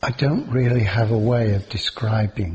I don't really have a way of describing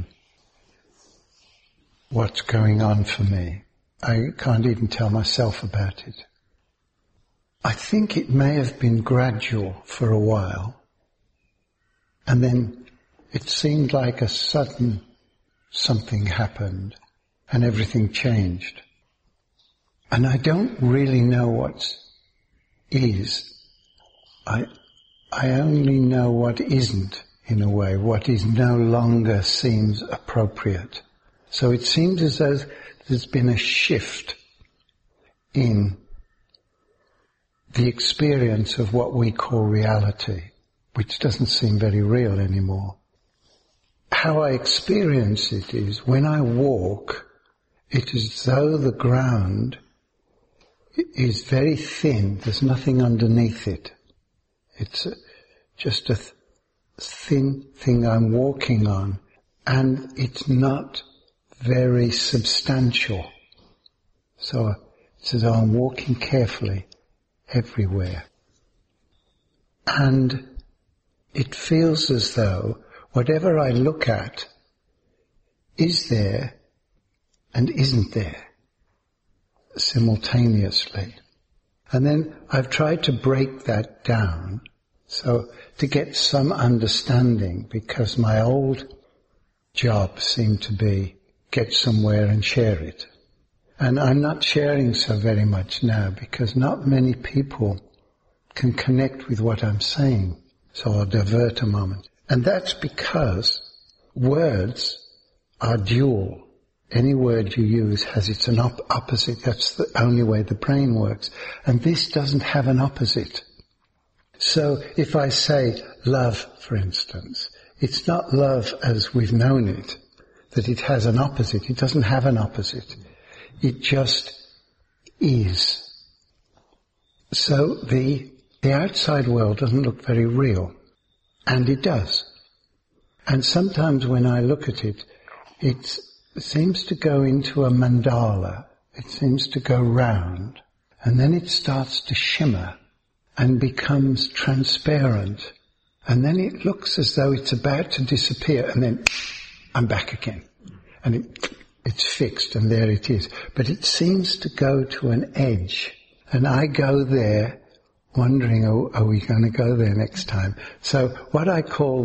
what's going on for me. I can't even tell myself about it. I think it may have been gradual for a while, and then it seemed like a sudden something happened and everything changed. And I don't really know what is. I only know what isn't, in a way. What is no longer seems appropriate. So it seems as though there's been a shift in the experience of what we call reality, which doesn't seem very real anymore. How I experience it is, when I walk, it is as though the ground is very thin. There's nothing underneath it. It's just a thin thing I'm walking on, and it's not very substantial. So it's as though I'm walking carefully everywhere. And it feels as though whatever I look at is there and isn't there simultaneously. And then I've tried to break that down so to get some understanding, because my old job seemed to be get somewhere and share it. And I'm not sharing so very much now because not many people can connect with what I'm saying. So I'll divert a moment. And that's because words are dual. Any word you use has its opposite. That's the only way the brain works. And this doesn't have an opposite. So if I say love, for instance, it's not love as we've known it, that it has an opposite. It doesn't have an opposite. It just is. So the outside world doesn't look very real. And it does. And sometimes when I look at it, it seems to go into a mandala. It seems to go round. And then it starts to shimmer and becomes transparent. And then it looks as though it's about to disappear. And then I'm back again. And it's fixed, and there it is. But it seems to go to an edge. And I go there wondering, oh, are we going to go there next time? So what I call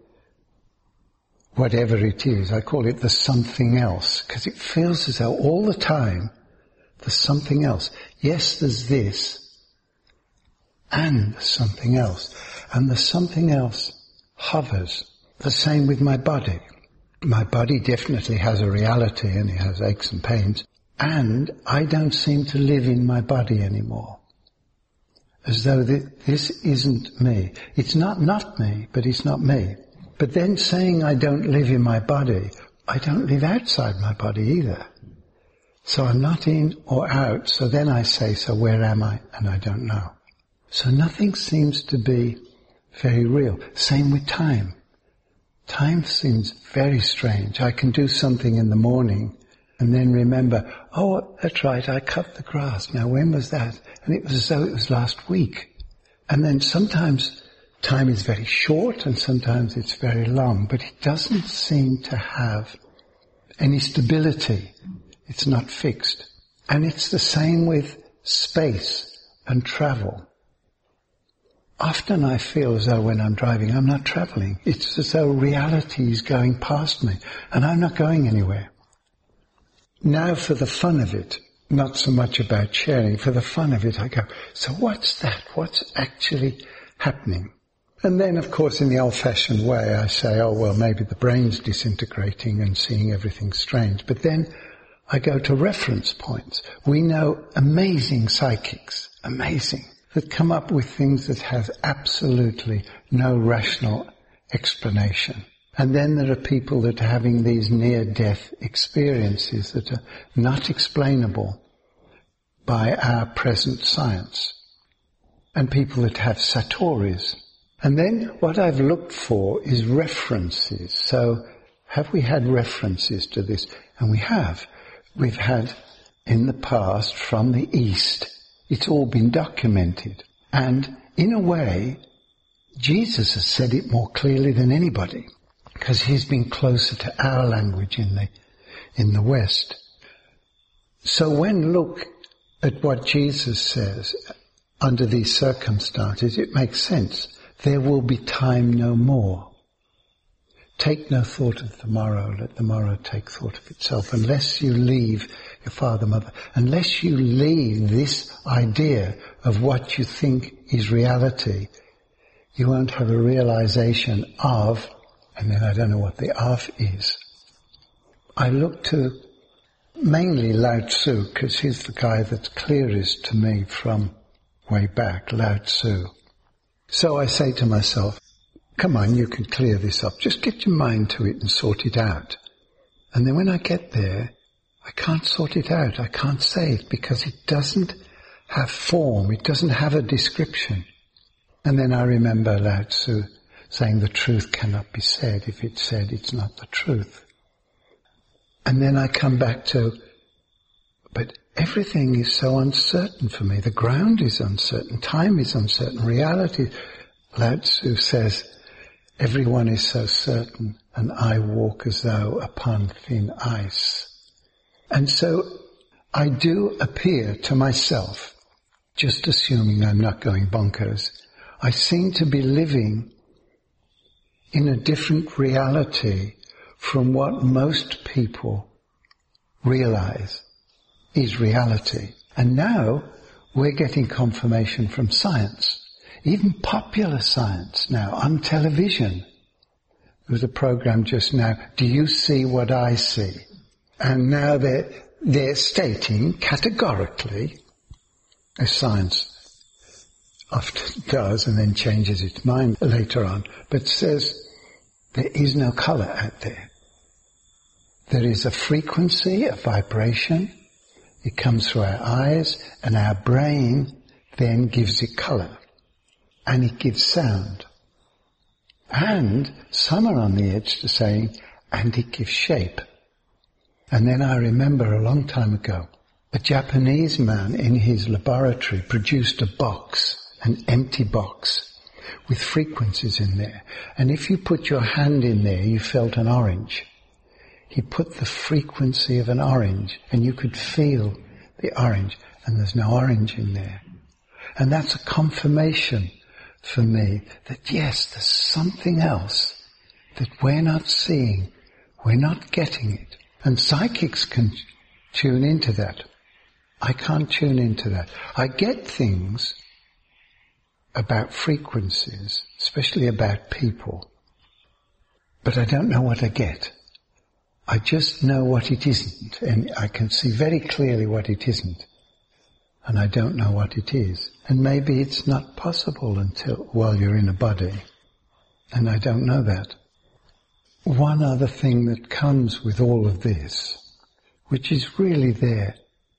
whatever it is, I call it the something else, because it feels as though all the time there's something else. Yes, there's this, and there's something else. And the something else hovers. The same with my body. My body definitely has a reality, and it has aches and pains. And I don't seem to live in my body anymore. As though this isn't me. It's not me, but it's not me. But then saying I don't live in my body, I don't live outside my body either. So I'm not in or out. So then I say, so where am I? And I don't know. So nothing seems to be very real. Same with time. Time seems very strange. I can do something in the morning and then remember, oh, that's right, I cut the grass. Now, when was that? And it was as though it was last week. And then sometimes time is very short and sometimes it's very long, but it doesn't seem to have any stability. It's not fixed. And it's the same with space and travel. Often I feel as though when I'm driving, I'm not traveling. It's as though reality is going past me and I'm not going anywhere. Now for the fun of it, not so much about sharing, for the fun of it I go, so what's that? What's actually happening? And then of course in the old-fashioned way I say, oh well, maybe the brain's disintegrating and seeing everything strange. But then I go to reference points. We know amazing psychics, amazing, that come up with things that have absolutely no rational explanation. And then there are people that are having these near-death experiences that are not explainable by our present science. And people that have satori's. And then what I've looked for is references. So have we had references to this? And we have. We've had in the past from the East. It's all been documented. And in a way, Jesus has said it more clearly than anybody, because he's been closer to our language in the West. So when look at what Jesus says under these circumstances, it makes sense. There will be time no more. Take no thought of tomorrow, let the morrow take thought of itself. Unless you leave your father, mother, unless you leave this idea of what you think is reality, you won't have a realization of, and then I don't know what the of is. I look to mainly Lao Tzu, because he's the guy that's clearest to me from way back, Lao Tzu. So I say to myself, come on, you can clear this up. Just get your mind to it and sort it out. And then when I get there, I can't sort it out. I can't say it because it doesn't have form. It doesn't have a description. And then I remember Lao Tzu saying the truth cannot be said. If it's said, it's not the truth. And then I come back to, but everything is so uncertain for me. The ground is uncertain. Time is uncertain. Reality, Lao Tzu says, everyone is so certain, and I walk as though upon thin ice. And so I do appear to myself, just assuming I'm not going bonkers, I seem to be living in a different reality from what most people realize is reality. And now we're getting confirmation from science. Even popular science now, on television. There was a program just now, Do You See What I See? And now they're stating categorically, as science often does and then changes its mind later on, but says there is no colour out there. There is a frequency, a vibration. It comes through our eyes, and our brain then gives it colour. And it gives sound. And some are on the edge to saying, and it gives shape. And then I remember a long time ago, a Japanese man in his laboratory produced a box, an empty box, with frequencies in there. And if you put your hand in there, you felt an orange. He put the frequency of an orange, and you could feel the orange, and there's no orange in there. And that's a confirmation for me that yes, there's something else that we're not seeing, we're not getting it. And psychics can tune into that. I can't tune into that. I get things about frequencies, especially about people, but I don't know what I get. I just know what it isn't, and I can see very clearly what it isn't, and I don't know what it is. And maybe it's not possible while you're in a body, and I don't know that. One other thing that comes with all of this, which is really there,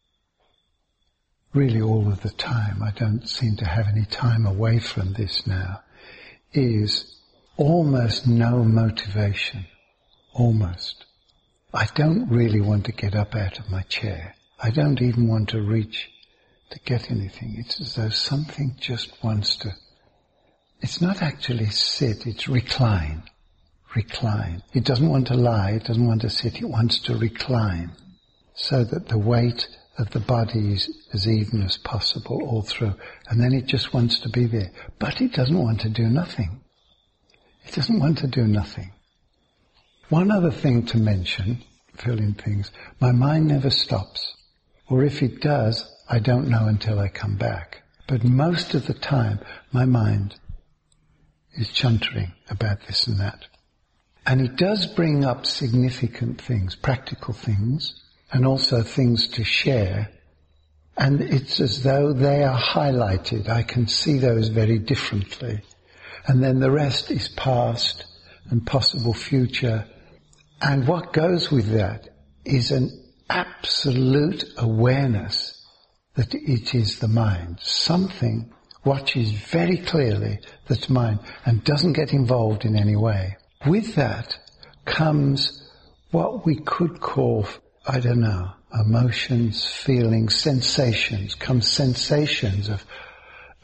really all of the time, I don't seem to have any time away from this now, is almost no motivation. Almost. I don't really want to get up out of my chair. I don't even want to reach to get anything. It's as though something just wants to, it's not actually sit, it's recline. Recline. It doesn't want to lie, it doesn't want to sit, it wants to recline. So that the weight of the body is as even as possible all through. And then it just wants to be there. But it doesn't want to do nothing. It doesn't want to do nothing. One other thing to mention, fill in things, my mind never stops. Or if it does, I don't know until I come back. But most of the time, my mind is chuntering about this and that. And it does bring up significant things, practical things, and also things to share. And it's as though they are highlighted. I can see those very differently. And then the rest is past and possible future. And what goes with that is an absolute awareness that it is the mind. Something watches very clearly that's mind and doesn't get involved in any way. With that comes what we could call, I don't know, emotions, feelings, sensations. Come sensations of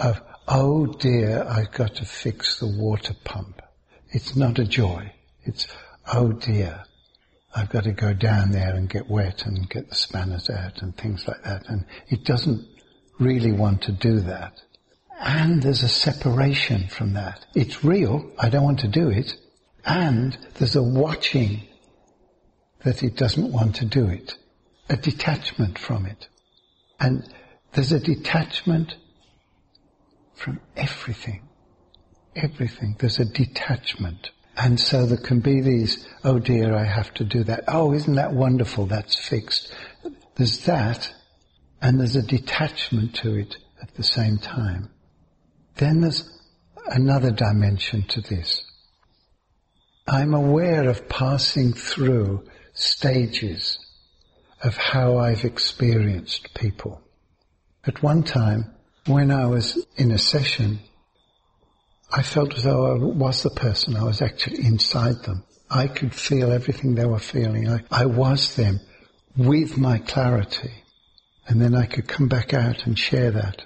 oh dear, I've got to fix the water pump. It's not a joy. It's, oh dear, I've got to go down there and get wet and get the spanners out and things like that. And it doesn't really want to do that. And there's a separation from that. It's real, I don't want to do it. And there's a watching that it doesn't want to do it. A detachment from it. And there's a detachment from everything. Everything. There's a detachment. And so there can be these, oh dear, I have to do that. Oh, isn't that wonderful? That's fixed. There's that, and there's a detachment to it at the same time. Then there's another dimension to this. I'm aware of passing through stages of how I've experienced people. At one time, when I was in a session, I felt as though I was the person. I was actually inside them. I could feel everything they were feeling. I was them with my clarity. And then I could come back out and share that.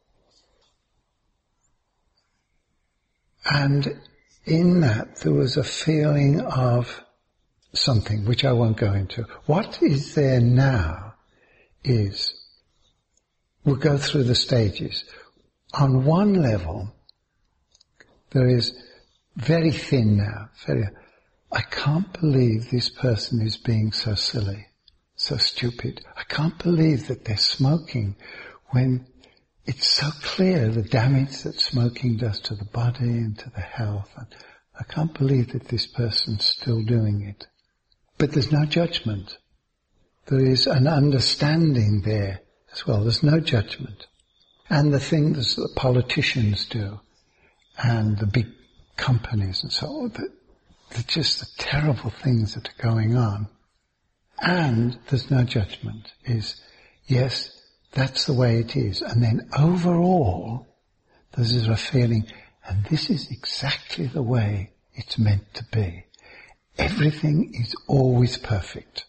And in that, there was a feeling of something, which I won't go into. What is there now is, we'll go through the stages. On one level, there is very thin now, I can't believe this person is being so silly, so stupid. I can't believe that they're smoking when it's so clear the damage that smoking does to the body and to the health. I can't believe that this person's still doing it. But there's no judgment. There is an understanding there as well. There's no judgment. And the things that politicians do, and the big companies and so on, they're just the terrible things that are going on. And there's no judgment. Is, yes, that's the way it is. And then overall, there's a feeling, and this is exactly the way it's meant to be. Everything is always perfect.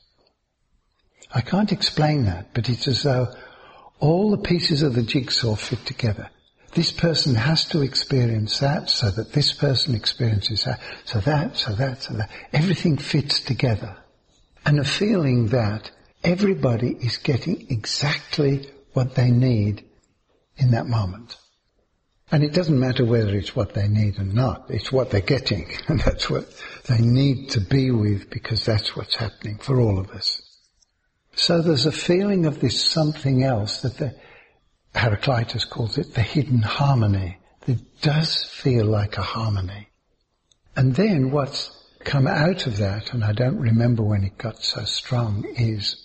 I can't explain that, but it's as though all the pieces of the jigsaw fit together. This person has to experience that, so that this person experiences that, so that, so that, so that. Everything fits together. And a feeling that everybody is getting exactly what they need in that moment. And it doesn't matter whether it's what they need or not, it's what they're getting, and that's what they need to be with, because that's what's happening for all of us. So there's a feeling of this something else that Heraclitus calls it the hidden harmony. It does feel like a harmony. And then what's come out of that, and I don't remember when it got so strong, is,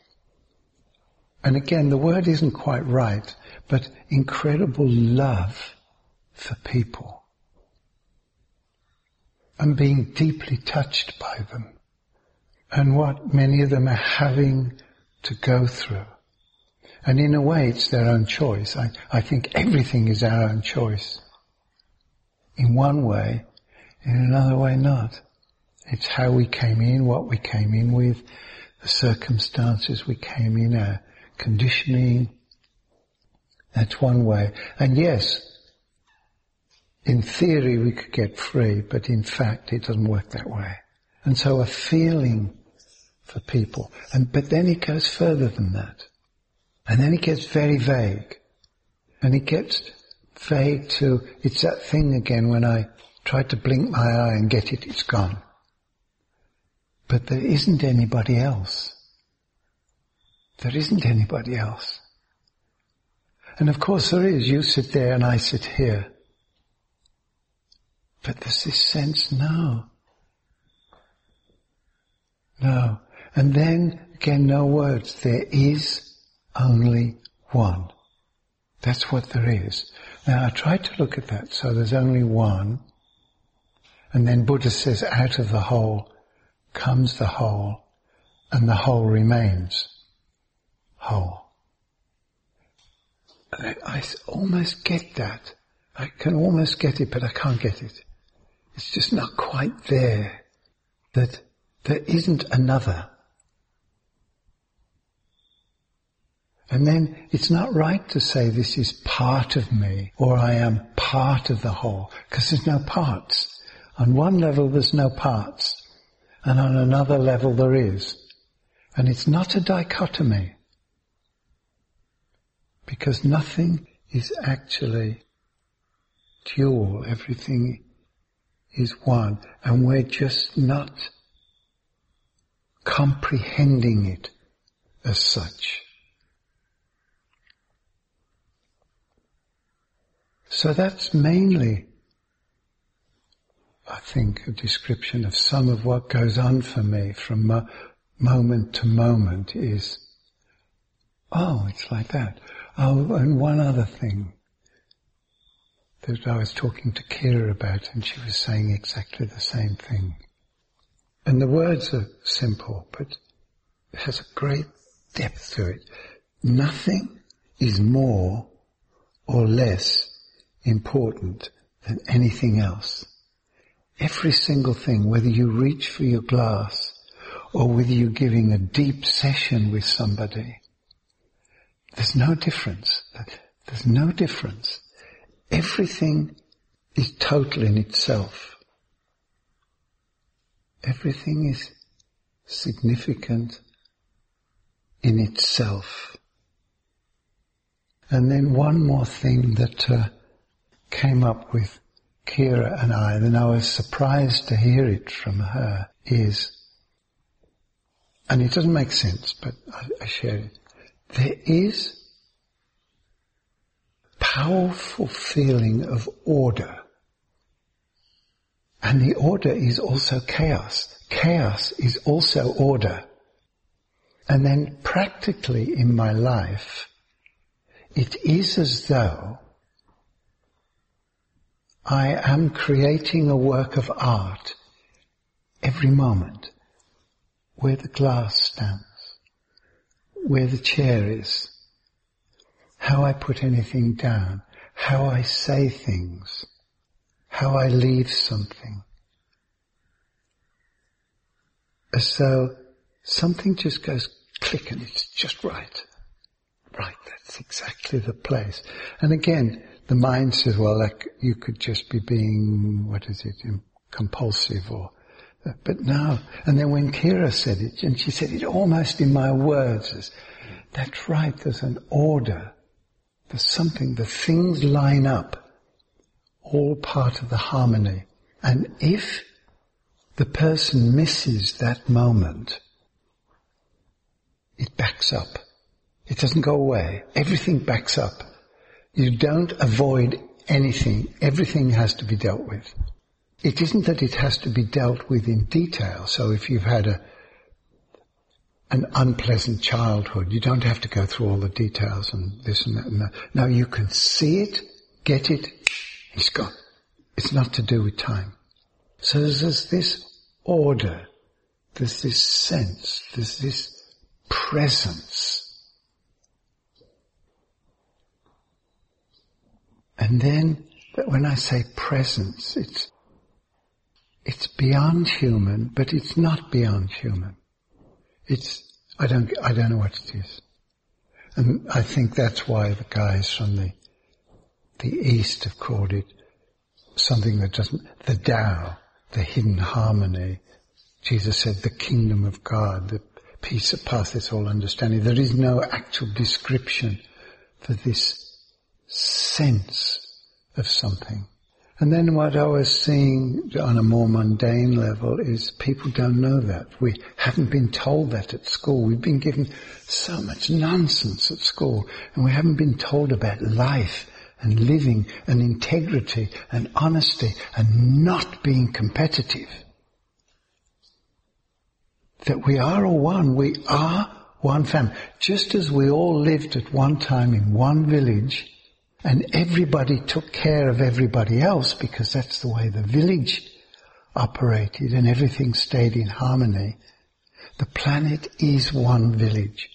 and again the word isn't quite right, but incredible love for people. And being deeply touched by them. And what many of them are having to go through. And in a way it's their own choice. I think everything is our own choice. In one way, in another way not. It's how we came in, what we came in with, the circumstances we came in, our conditioning. That's one way. And yes, in theory we could get free, but in fact it doesn't work that way. And so a feeling for people. But then it goes further than that. And then it gets very vague. And it gets vague to, it's that thing again when I try to blink my eye and get it, it's gone. But there isn't anybody else. There isn't anybody else. And of course there is. You sit there and I sit here. But there's this sense, no. And then, again, no words. There is only one. That's what there is. Now, I tried to look at that. So there's only one. And then Buddha says, out of the whole comes the whole, and the whole remains whole. I almost get that. I can almost get it, but I can't get it. It's just not quite there. That there isn't another. And then it's not right to say this is part of me or I am part of the whole, because there's no parts. On one level there's no parts, and on another level there is. And it's not a dichotomy, because nothing is actually dual. Everything is one, and we're just not comprehending it as such. So that's mainly, I think, a description of some of what goes on for me from moment to moment is, oh, it's like that. Oh, and one other thing that I was talking to Kira about, and she was saying exactly the same thing. And the words are simple, but it has a great depth to it. Nothing is more or less important than anything else. Every single thing, whether you reach for your glass or whether you're giving a deep session with somebody, there's no difference. There's no difference. Everything is total in itself. Everything is significant in itself. And then one more thing that came up with Kira and I, and I was surprised to hear it from her, is, and it doesn't make sense, but I share it, there is powerful feeling of order. And the order is also chaos. Chaos is also order. And then practically in my life, it is as though I am creating a work of art every moment, where the glass stands, where the chair is, how I put anything down, how I say things, how I leave something. As though something just goes click and it's just right. Right, that's exactly the place. And again, the mind says, well, like you could just be being, compulsive or, but no. And then when Kira said it, and she said it almost in my words, that's right, there's an order. There's something, the things line up, all part of the harmony. And if the person misses that moment, it backs up. It doesn't go away. Everything backs up. You don't avoid anything. Everything has to be dealt with. It isn't that it has to be dealt with in detail. So if you've had an unpleasant childhood, you don't have to go through all the details and this and that and that. No, you can see it, get it, it's gone. It's not to do with time. So there's this order, there's this sense, there's this presence. And then, when I say presence, it's beyond human, but it's not beyond human. I don't know what it is. And I think that's why the guys from the East have called it something that the Tao, the hidden harmony. Jesus said the kingdom of God, the peace that passeth all understanding. There is no actual description for this sense of something. And then what I was seeing on a more mundane level is people don't know that. We haven't been told that at school. We've been given so much nonsense at school, and we haven't been told about life and living and integrity and honesty and not being competitive. That we are all one. We are one family. Just as we all lived at one time in one village, and everybody took care of everybody else because that's the way the village operated and everything stayed in harmony. The planet is one village.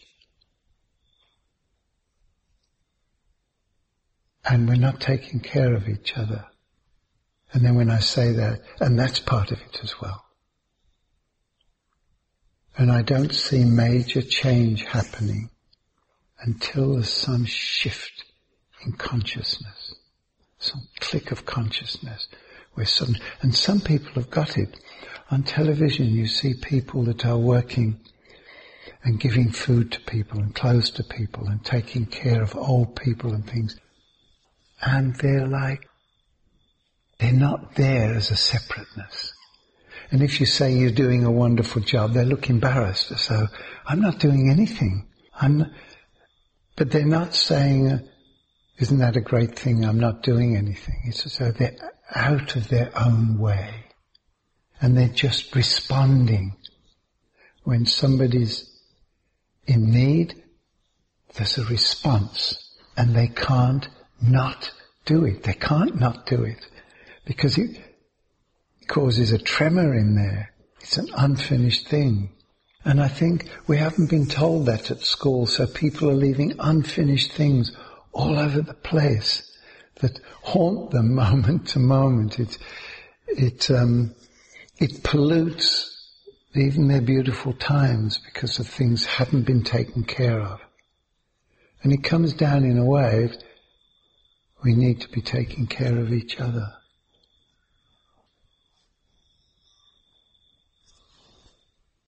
And we're not taking care of each other. And then when I say that, and that's part of it as well. And I don't see major change happening until there's some shift in consciousness, some click of consciousness, and some people have got it. On television you see people that are working and giving food to people and clothes to people and taking care of old people and things. And they're not there as a separateness. And if you say you're doing a wonderful job, they look embarrassed. So, I'm not doing anything. But they're not saying, isn't that a great thing? I'm not doing anything. It's as though they're out of their own way. And they're just responding. When somebody's in need, there's a response. And they can't not do it. They can't not do it. Because it causes a tremor in there. It's an unfinished thing. And I think we haven't been told that at school, so people are leaving unfinished things all over the place that haunt them moment to moment. It pollutes even their beautiful times because the things haven't been taken care of. And it comes down in a wave. We need to be taking care of each other.